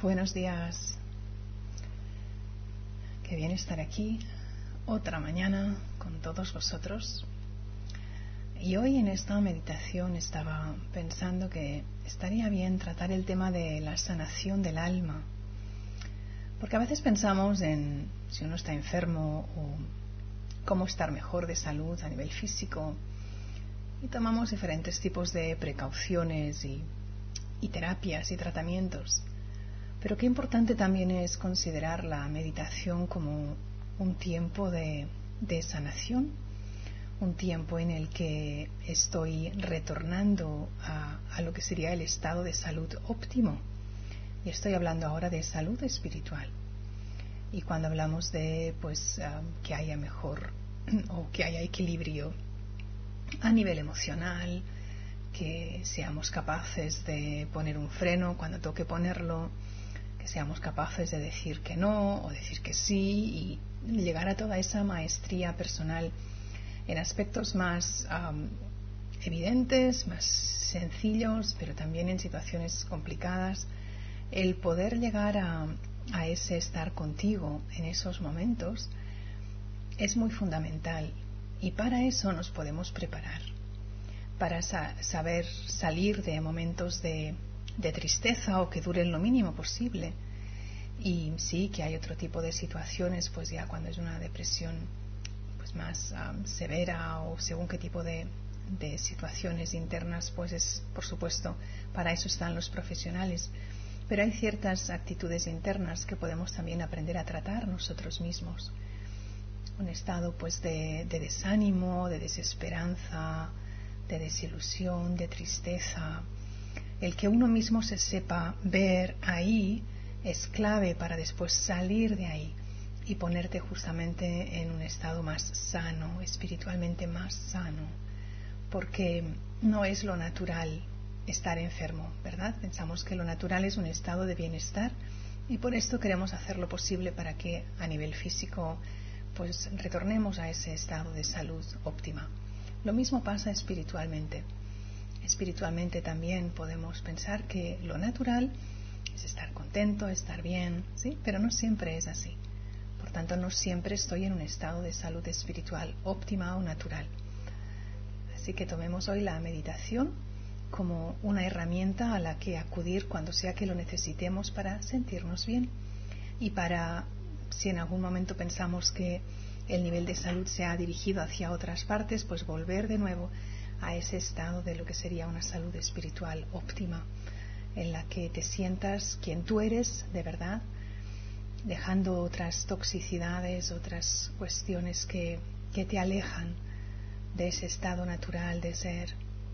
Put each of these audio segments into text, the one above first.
Buenos días. Qué bien estar aquí otra mañana con todos vosotros. Y hoy en esta meditación estaba pensando que estaría bien tratar el tema de la sanación del alma. Porque a veces pensamos en si uno está enfermo o cómo estar mejor de salud a nivel físico. Y tomamos diferentes tipos de precauciones y terapias y tratamientos. Pero qué importante también es considerar la meditación como un tiempo de sanación, un tiempo en el que estoy retornando a lo que sería el estado de salud óptimo. Y estoy hablando ahora de salud espiritual. Y cuando hablamos de que haya mejor o que haya equilibrio a nivel emocional, que seamos capaces de poner un freno cuando toque ponerlo, que seamos capaces de decir que no o decir que sí y llegar a toda esa maestría personal en aspectos más evidentes, más sencillos, pero también en situaciones complicadas. El poder llegar a ese estar contigo en esos momentos es muy fundamental y para eso nos podemos preparar, para saber salir de momentos de tristeza o que duren lo mínimo posible. Y sí que hay otro tipo de situaciones, pues ya cuando es una depresión pues más severa o según qué tipo de situaciones internas, pues es, por supuesto, para eso están los profesionales. Pero hay ciertas actitudes internas que podemos también aprender a tratar nosotros mismos. Un estado pues de desánimo, de desesperanza, de desilusión, de tristeza. El que uno mismo se sepa ver ahí es clave para después salir de ahí y ponerte justamente en un estado más sano, espiritualmente más sano, porque no es lo natural estar enfermo, ¿verdad? Pensamos que lo natural es un estado de bienestar y por esto queremos hacer lo posible para que a nivel físico pues retornemos a ese estado de salud óptima. Lo mismo pasa espiritualmente. Espiritualmente también podemos pensar que lo natural es estar contento, estar bien, ¿sí? Pero no siempre es así. Por tanto, no siempre estoy en un estado de salud espiritual óptima o natural. Así que tomemos hoy la meditación como una herramienta a la que acudir cuando sea que lo necesitemos para sentirnos bien y para, si en algún momento pensamos que el nivel de salud se ha dirigido hacia otras partes, pues volver de nuevo a ese estado de lo que sería una salud espiritual óptima, en la que te sientas quien tú eres de verdad, dejando otras toxicidades, otras cuestiones que te alejan de ese estado natural de ser.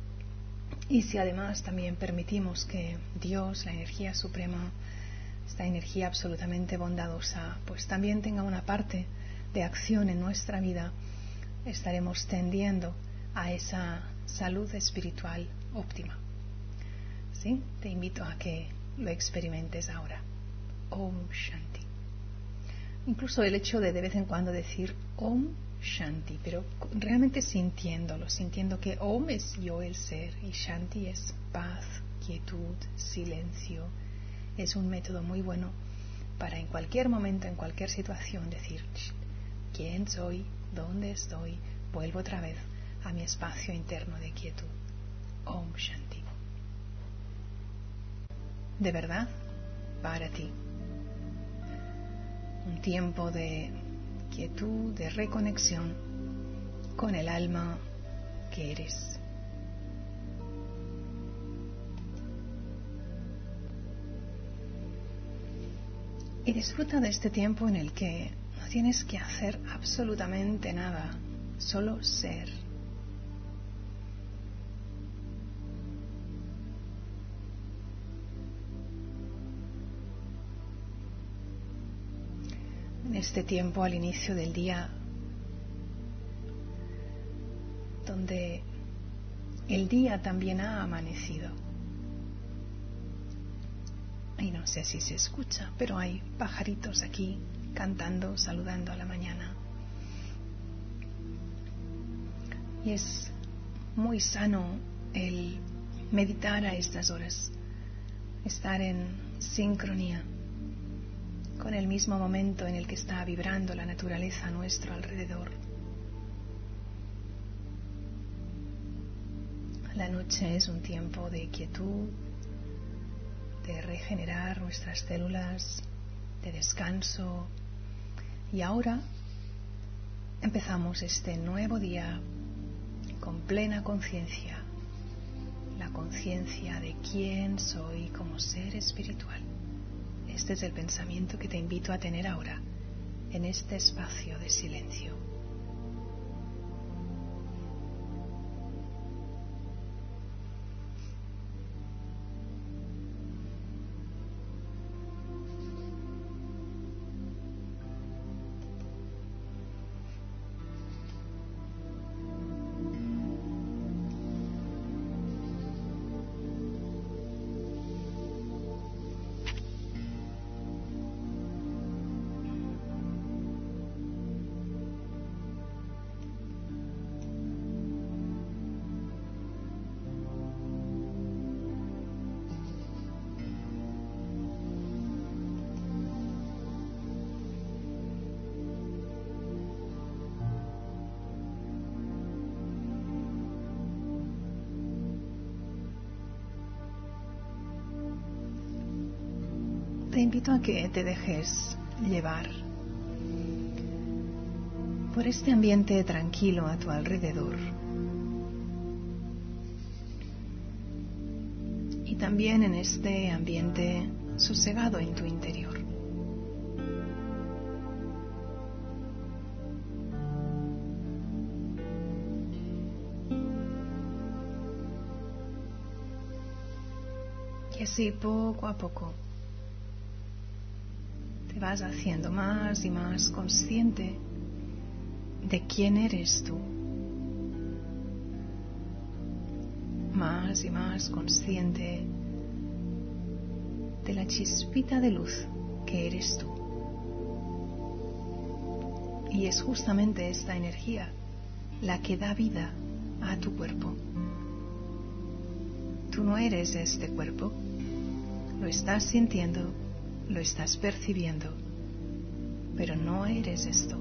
Y si además también permitimos que Dios, la energía suprema, esta energía absolutamente bondadosa, pues también tenga una parte de acción en nuestra vida, estaremos tendiendo a esa salud espiritual óptima. ¿Sí? Te invito a que lo experimentes ahora. Om Shanti. Incluso el hecho de vez en cuando decir Om Shanti, pero realmente sintiéndolo, sintiendo que Om es yo el ser y Shanti es paz, quietud, silencio. Es un método muy bueno para en cualquier momento, en cualquier situación decir quién soy, dónde estoy, vuelvo otra vez a mi espacio interno de quietud. Om Shanti. De verdad, para ti. Un tiempo de quietud, de reconexión con el alma que eres. Y disfruta de este tiempo en el que no tienes que hacer absolutamente nada, solo ser. En este tiempo al inicio del día, donde el día también ha amanecido. Y no sé si se escucha, pero hay pajaritos aquí cantando, saludando a la mañana. Y es muy sano el meditar a estas horas, estar en sincronía con el mismo momento en el que está vibrando la naturaleza a nuestro alrededor. La noche es un tiempo de quietud, de regenerar nuestras células, de descanso. Y ahora empezamos este nuevo día con plena conciencia, la conciencia de quién soy como ser espiritual. Este es el pensamiento que te invito a tener ahora, en este espacio de silencio. Te invito a que te dejes llevar por este ambiente tranquilo a tu alrededor y también en este ambiente sosegado en tu interior. Y así poco a poco te vas haciendo más y más consciente de quién eres tú, más y más consciente de la chispita de luz que eres tú. Y es justamente esta energía la que da vida a tu cuerpo. Tú no eres este cuerpo, lo estás sintiendo, lo estás percibiendo, pero no eres esto.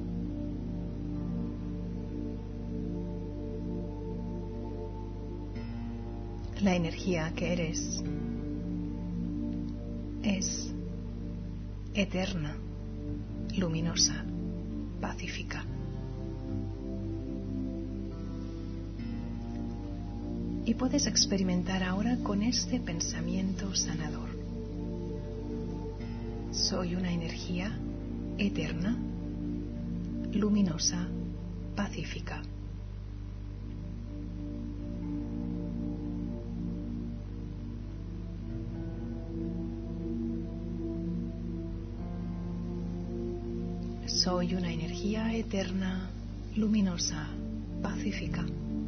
La energía que eres es eterna, luminosa, pacífica. Y puedes experimentar ahora con este pensamiento sanador. Soy una energía eterna, luminosa, pacífica. Soy una energía eterna, luminosa, pacífica.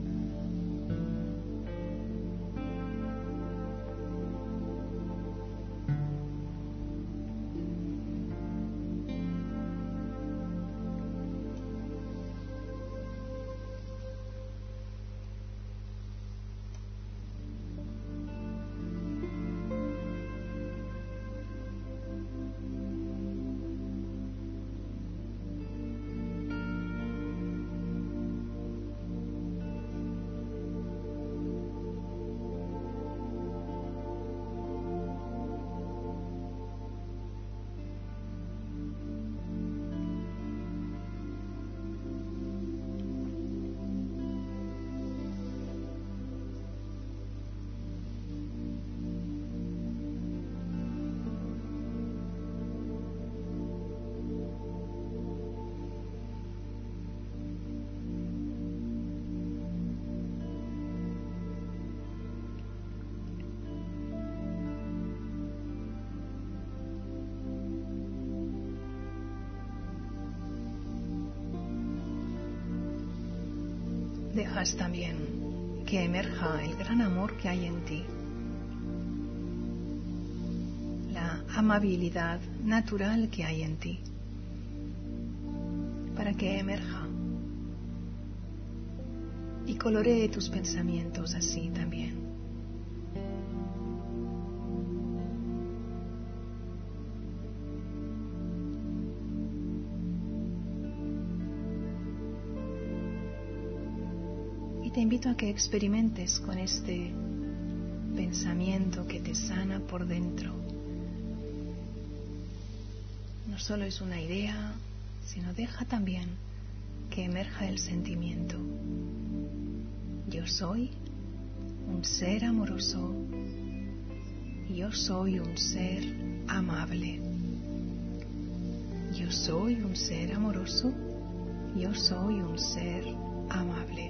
Dejas también que emerja el gran amor que hay en ti, la amabilidad natural que hay en ti, para que emerja y coloree tus pensamientos así también. te invito a que experimentes con este pensamiento que te sana por dentro. No solo es una idea, sino deja también que emerja el sentimiento. Yo soy un ser amoroso. Yo soy un ser amable. Yo soy un ser amoroso. Yo soy un ser amable.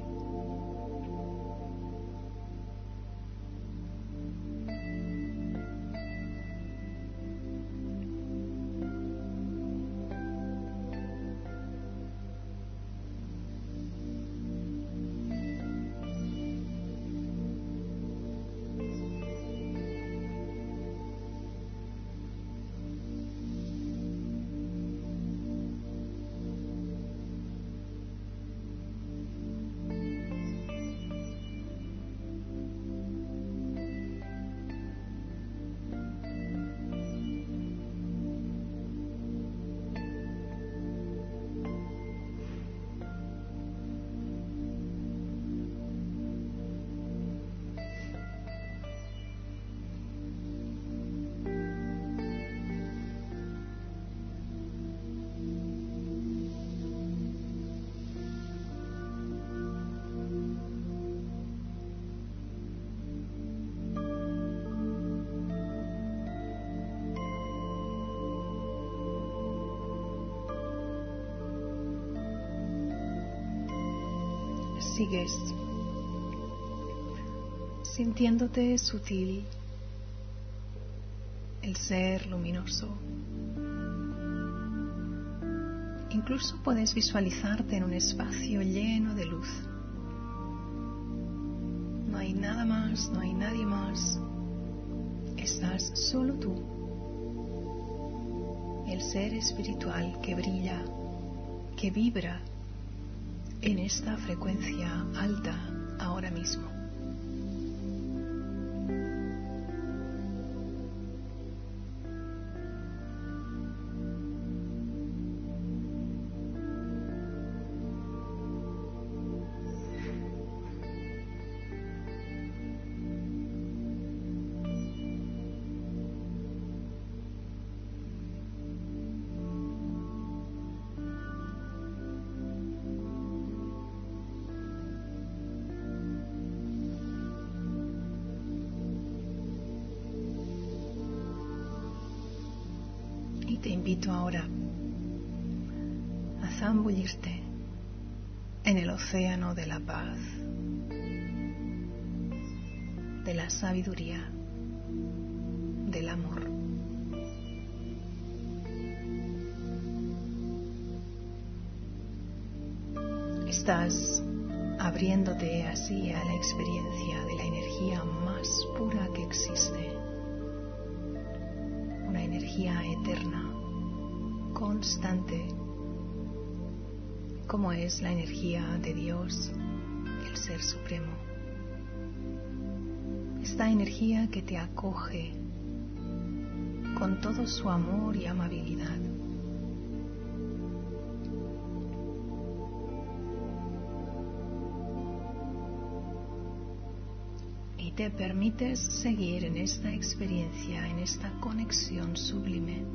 Sigues sintiéndote sutil, el ser luminoso. Incluso puedes visualizarte en un espacio lleno de luz. No hay nada más, no hay nadie más. Estás solo tú, el ser espiritual que brilla, que vibra en esta frecuencia alta ahora mismo. Te invito ahora a zambullirte en el océano de la paz, de la sabiduría, del amor. Estás abriéndote así a la experiencia de la energía más pura que existe, una energía eterna, constante, como es la energía de Dios, el Ser Supremo. Esta energía que te acoge con todo su amor y amabilidad. Y te permites seguir en esta experiencia, en esta conexión sublime.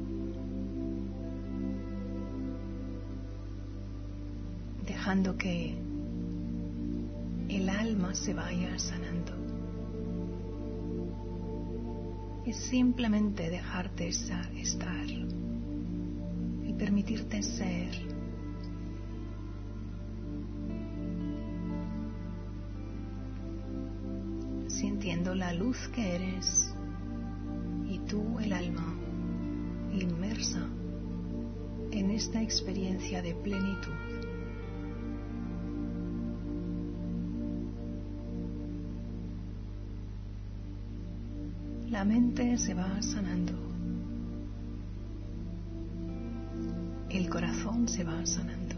Dejando que el alma se vaya sanando. Es simplemente dejarte estar y permitirte ser. Sintiendo la luz que eres y tú, el alma, inmersa en esta experiencia de plenitud. La mente se va sanando, el corazón se va sanando.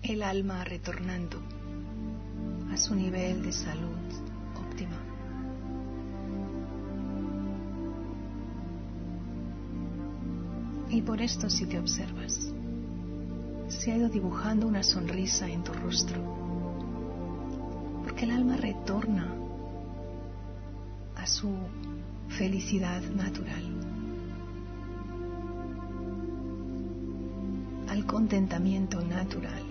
el alma retornando a su nivel de salud óptima. Y por esto, si te observas, se ha ido dibujando una sonrisa en tu rostro, porque el alma retorna a su felicidad natural, al contentamiento natural.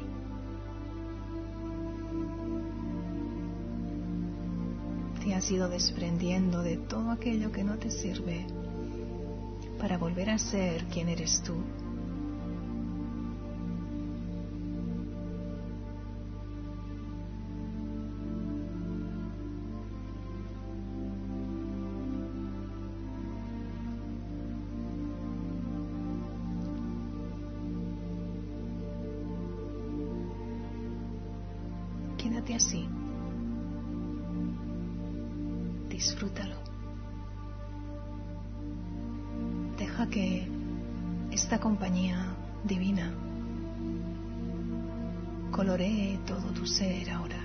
Te has ido desprendiendo de todo aquello que no te sirve para volver a ser quien eres tú. Quédate así. Disfrútalo. Deja que esta compañía divina coloree todo tu ser ahora.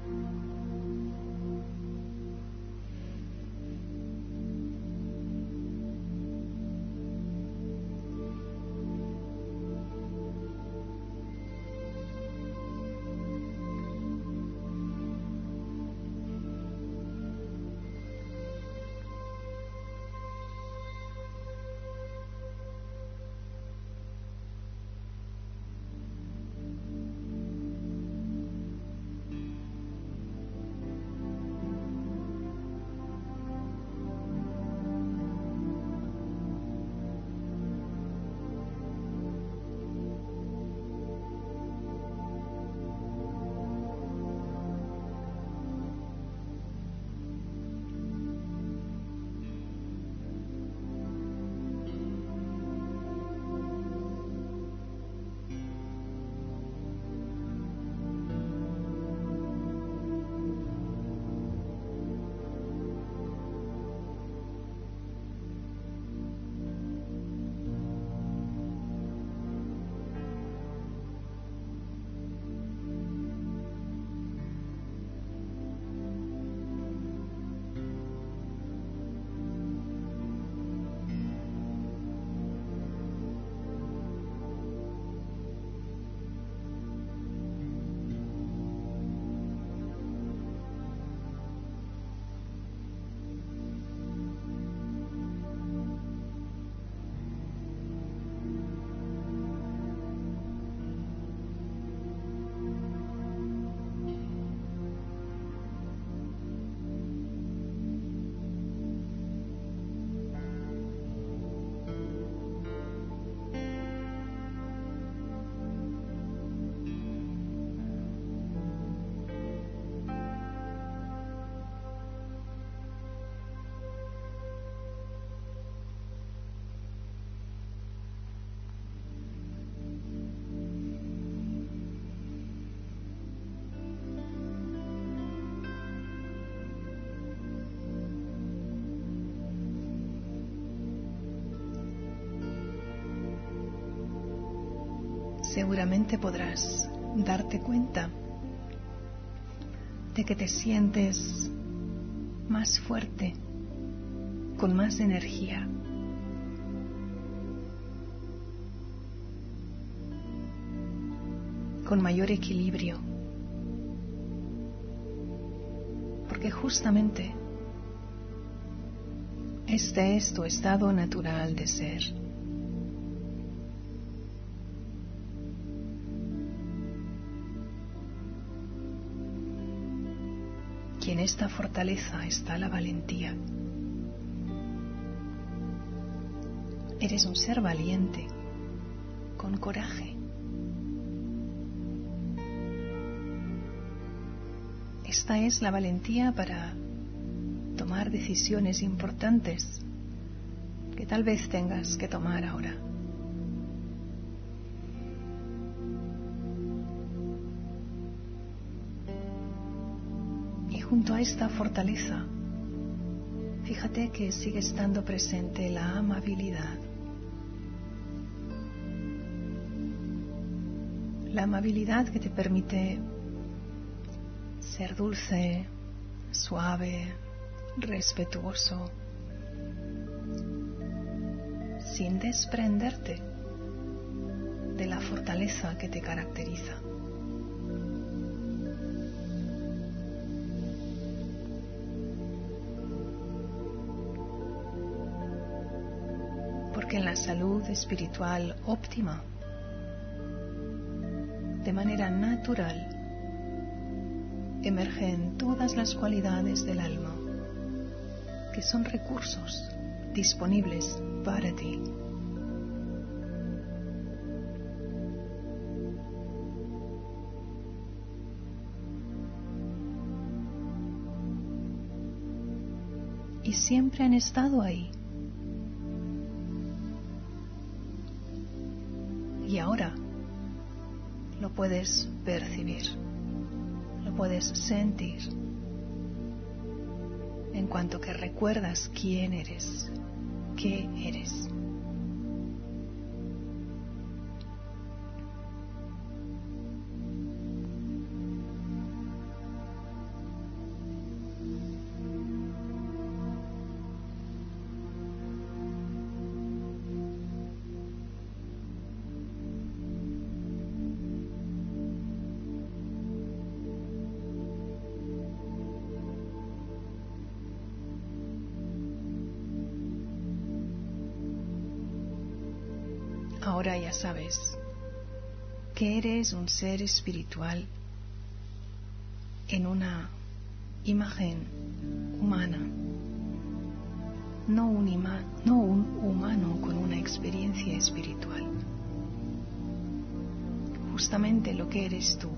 Seguramente podrás darte cuenta de que te sientes más fuerte, con más energía. Con mayor equilibrio. Porque justamente este es tu estado natural de ser. Y en esta fortaleza está la valentía. Eres un ser valiente, con coraje. Esta es la valentía para tomar decisiones importantes que tal vez tengas que tomar ahora. Junto a esta fortaleza, fíjate que sigue estando presente la amabilidad, La amabilidad que te permite ser dulce, suave, respetuoso, sin desprenderte de la fortaleza que te caracteriza. Porque en la salud espiritual óptima, de manera natural, emergen todas las cualidades del alma, que son recursos disponibles para ti. Y siempre han estado ahí. Y ahora lo puedes percibir, lo puedes sentir, en cuanto que recuerdas quién eres, qué eres. Ahora ya sabes que eres un ser espiritual en una imagen humana, no un humano con una experiencia espiritual. Justamente lo que eres tú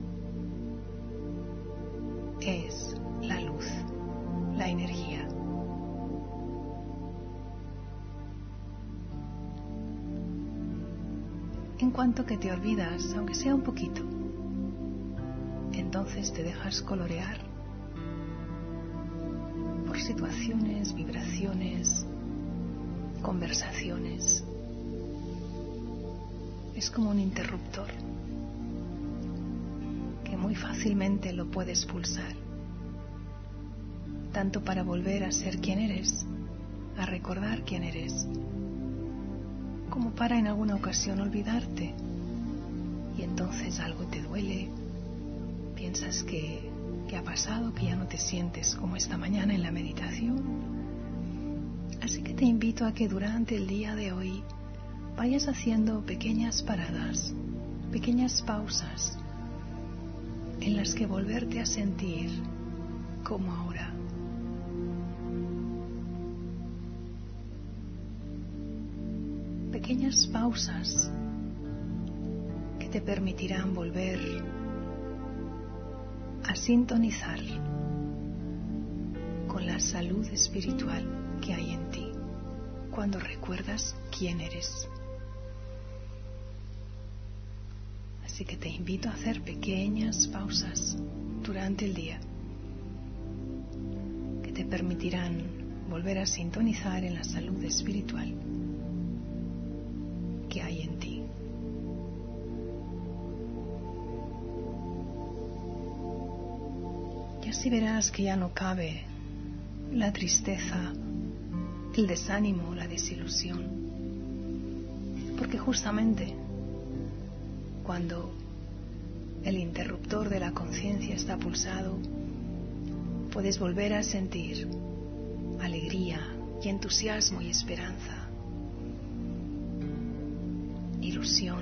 es la luz, la energía. En cuanto que te olvidas, aunque sea un poquito, entonces te dejas colorear por situaciones, vibraciones, conversaciones. Es como un interruptor que muy fácilmente lo puedes pulsar, tanto para volver a ser quien eres, a recordar quién eres, como para en alguna ocasión olvidarte, y entonces algo te duele, piensas que ha pasado, que ya no te sientes como esta mañana en la meditación. Así que te invito a que durante el día de hoy vayas haciendo pequeñas paradas, pequeñas pausas, en las que volverte a sentir como ahora. Pequeñas pausas que te permitirán volver a sintonizar con la salud espiritual que hay en ti cuando recuerdas quién eres. Así que te invito a hacer pequeñas pausas durante el día que te permitirán volver a sintonizar en la salud espiritual que hay en ti. Y así verás que ya no cabe la tristeza, el desánimo, la desilusión, porque justamente cuando el interruptor de la conciencia está pulsado, puedes volver a sentir alegría y entusiasmo y esperanza, ilusión.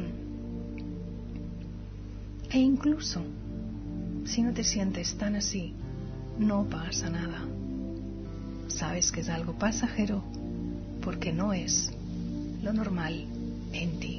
E incluso si no te sientes tan así, no pasa nada. Sabes que es algo pasajero porque no es lo normal en ti.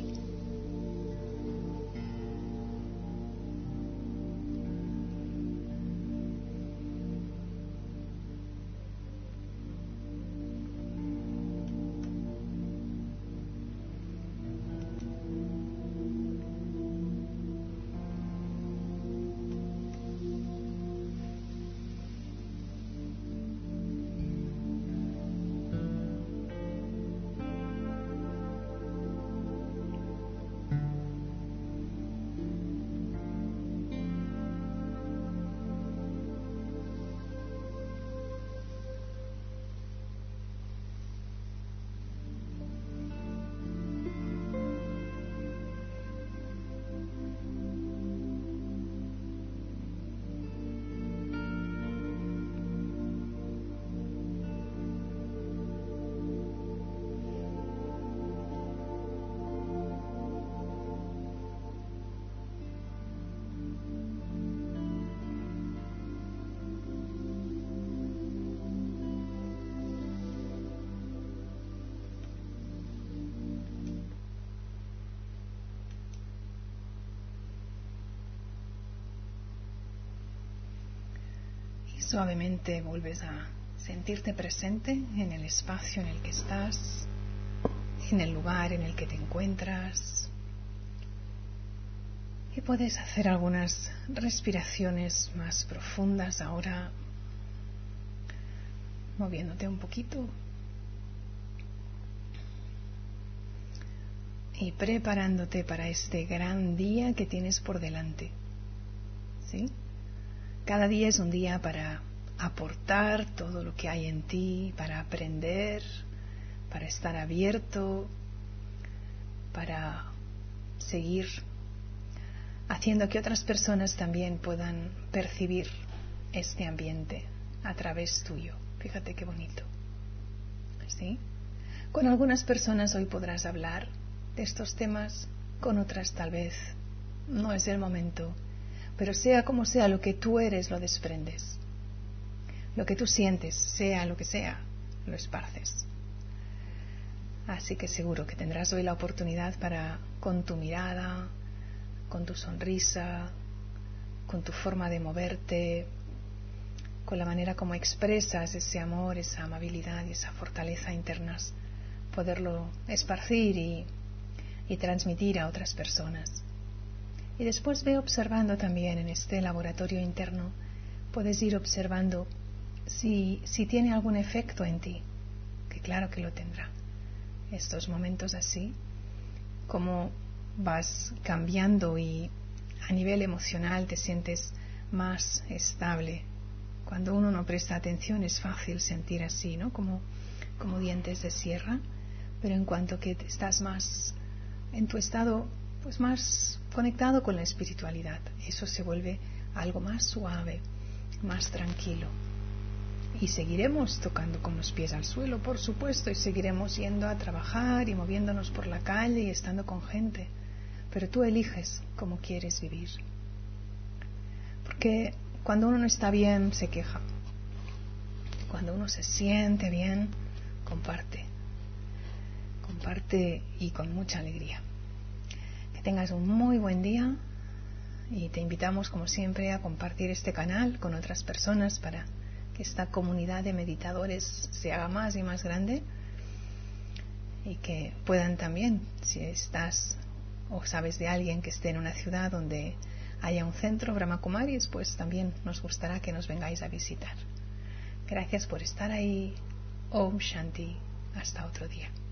Suavemente vuelves a sentirte presente en el espacio en el que estás, en el lugar en el que te encuentras. Y puedes hacer algunas respiraciones más profundas ahora, moviéndote un poquito y preparándote para este gran día que tienes por delante. ¿Sí? Cada día es un día para aportar todo lo que hay en ti, para aprender, para estar abierto, para seguir haciendo que otras personas también puedan percibir este ambiente a través tuyo. Fíjate qué bonito. ¿Sí? Con algunas personas hoy podrás hablar de estos temas, con otras tal vez no es el momento, pero sea como sea, lo que tú eres lo desprendes. Lo que tú sientes, sea lo que sea, lo esparces. Así que seguro que tendrás hoy la oportunidad para, con tu mirada, con tu sonrisa, con tu forma de moverte, con la manera como expresas ese amor, esa amabilidad y esa fortaleza internas, poderlo esparcir y transmitir a otras personas. Y después ve observando también en este laboratorio interno, puedes ir observando si tiene algún efecto en ti, que claro que lo tendrá. Estos momentos así, como vas cambiando y a nivel emocional te sientes más estable. Cuando uno no presta atención es fácil sentir así, ¿no? Como dientes de sierra, pero en cuanto que estás más en tu estado, pues más conectado con la espiritualidad, eso se vuelve algo más suave, más tranquilo. Y seguiremos tocando con los pies al suelo, por supuesto, y seguiremos yendo a trabajar y moviéndonos por la calle y estando con gente. Pero tú eliges cómo quieres vivir. Porque cuando uno no está bien, se queja. Cuando uno se siente bien, comparte. Comparte y con mucha alegría. Que tengas un muy buen día y te invitamos, como siempre, a compartir este canal con otras personas para que esta comunidad de meditadores se haga más y más grande y que puedan también, si estás o sabes de alguien que esté en una ciudad donde haya un centro Brahma Kumaris, pues también nos gustará que nos vengáis a visitar. Gracias por estar ahí. Om Shanti. Hasta otro día.